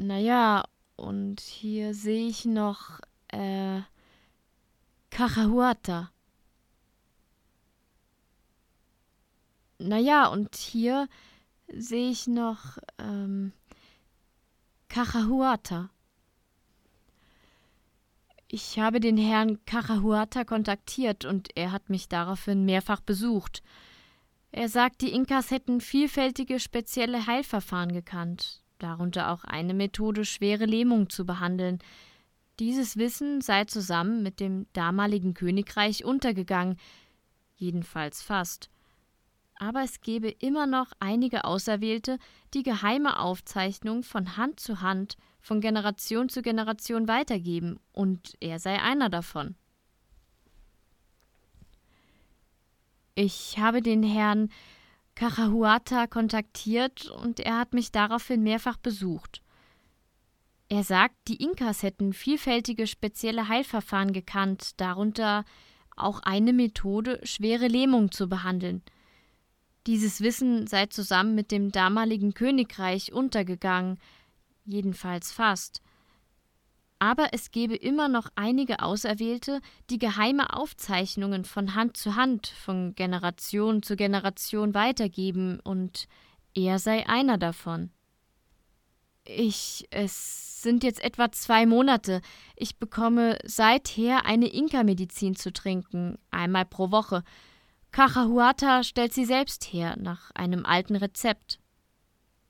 Naja, und hier sehe ich noch, Cajahuata. Naja, und hier sehe ich noch, Cajahuata. Ich habe den Herrn Cajahuata kontaktiert und er hat mich daraufhin mehrfach besucht. Er sagt, die Inkas hätten vielfältige spezielle Heilverfahren gekannt, darunter auch eine Methode, schwere Lähmung zu behandeln. Dieses Wissen sei zusammen mit dem damaligen Königreich untergegangen, jedenfalls fast. Aber es gebe immer noch einige Auserwählte, die geheime Aufzeichnungen von Hand zu Hand, von Generation zu Generation weitergeben, und er sei einer davon. Ich habe den Herrn Cajahuata kontaktiert und er hat mich daraufhin mehrfach besucht. Er sagt, die Inkas hätten vielfältige spezielle Heilverfahren gekannt, darunter auch eine Methode, schwere Lähmung zu behandeln. Dieses Wissen sei zusammen mit dem damaligen Königreich untergegangen, jedenfalls fast. Aber es gebe immer noch einige Auserwählte, die geheime Aufzeichnungen von Hand zu Hand, von Generation zu Generation weitergeben, und er sei einer davon. Es sind jetzt etwa 2 Monate. Ich bekomme seither eine Inka-Medizin zu trinken, einmal pro Woche. Cajahuata stellt sie selbst her, nach einem alten Rezept.